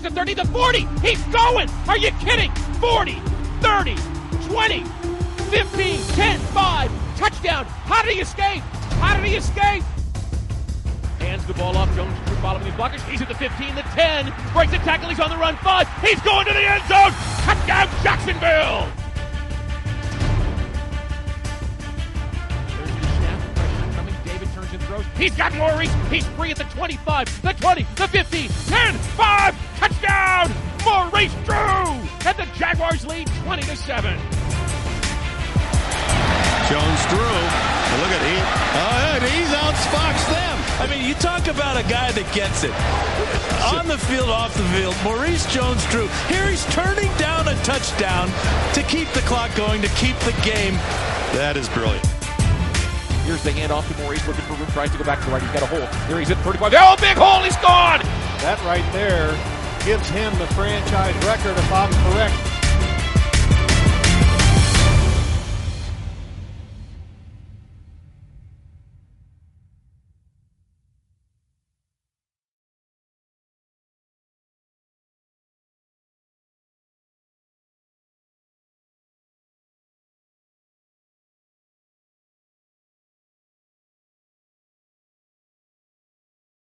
the 30, the 40. He's going. Are you kidding? 40, 30, 20, 15, 10, 5. Touchdown. How did he escape? How did he escape? Hands the ball off. Jones Drew following his blockers. He's at the 15, the 10. Breaks the tackle. He's on the run. 5. He's going to the end zone. Touchdown, Jacksonville. There's the snap. Pressure coming. David turns and throws. He's got Maurice. He's free at the 25, the 20, the 15, 10, 5. Touchdown, Maurice Drew. And the Jaguars lead 20-7. Jones threw. Look at he's outspoxed them. I mean, you talk about a guy that gets it. On the field, off the field, Maurice Jones-Drew. Here he's turning down a touchdown to keep the clock going, to keep the game. That is brilliant. Here's the handoff to Maurice, looking for room, tries to go back to the right. He's got a hole. Here he's at 35. Oh, big hole, he's gone! That right there gives him the franchise record, if I'm correct.